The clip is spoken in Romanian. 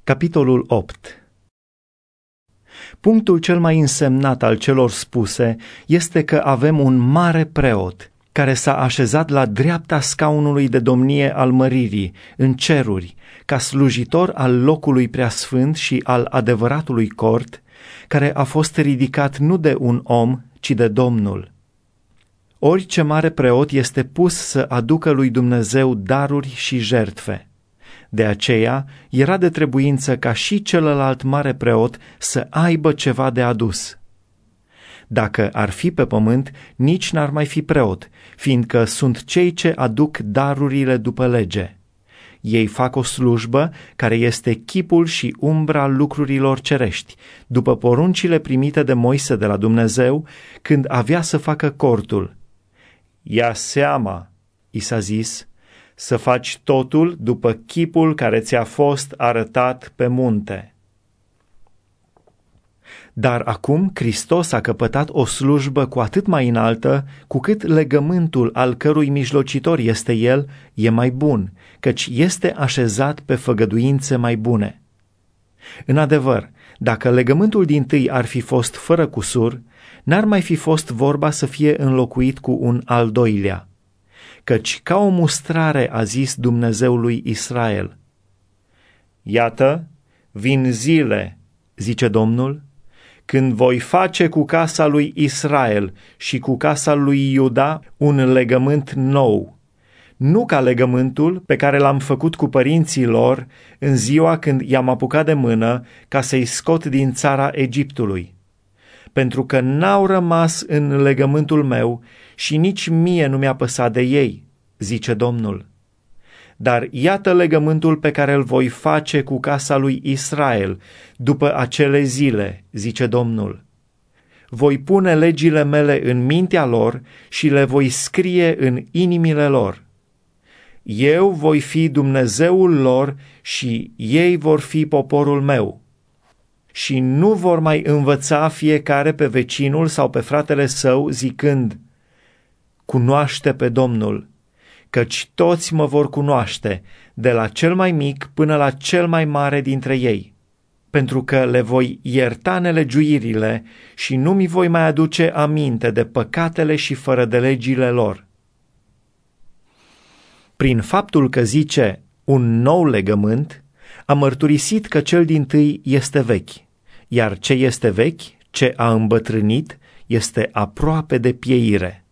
Capitolul 8. Punctul cel mai însemnat al celor spuse este că avem un mare preot care s-a așezat la dreapta scaunului de domnie al măririi în ceruri, ca slujitor al locului preasfânt și al adevăratului cort, care a fost ridicat nu de un om, ci de Domnul. Orice mare preot este pus să aducă lui Dumnezeu daruri și jertfe. De aceea era de trebuință ca și celălalt mare preot să aibă ceva de adus. Dacă ar fi pe pământ, nici n-ar mai fi preot, fiindcă sunt cei ce aduc darurile după lege. Ei fac o slujbă care este chipul și umbra lucrurilor cerești, după poruncile primite de Moise de la Dumnezeu, când avea să facă cortul. Ia seama, i s-a zis, să faci totul după chipul care ți-a fost arătat pe munte. Dar acum Hristos a căpătat o slujbă cu atât mai înaltă, cu cât legământul al cărui mijlocitor este El e mai bun, căci este așezat pe făgăduințe mai bune. În adevăr, dacă legământul dintâi ar fi fost fără cusur, n-ar mai fi fost vorba să fie înlocuit cu un al doilea. Căci ca o mustrare a zis Dumnezeul lui Israel: Iată, vin zile, zice Domnul, când voi face cu casa lui Israel și cu casa lui Iuda un legământ nou, nu ca legământul pe care l-am făcut cu părinții lor în ziua când i-am apucat de mână ca să-i scot din țara Egiptului, pentru că n-au rămas în legământul meu și nici mie nu mi-a păsat de ei, zice Domnul. Dar iată legământul pe care îl voi face cu casa lui Israel după acele zile, zice Domnul. Voi pune legile mele în mintea lor și le voi scrie în inimile lor. Eu voi fi Dumnezeul lor și ei vor fi poporul meu. Și nu vor mai învăța fiecare pe vecinul sau pe fratele său zicând: Cunoaște pe Domnul, căci toți mă vor cunoaște, de la cel mai mic până la cel mai mare dintre ei, pentru că le voi ierta nelegiuirile și nu mi voi mai aduce aminte de păcatele și fără de legile lor. Prin faptul că zice un nou legământ, a mărturisit că cel dintâi este vechi, iar ce este vechi, ce a îmbătrânit, este aproape de pieire.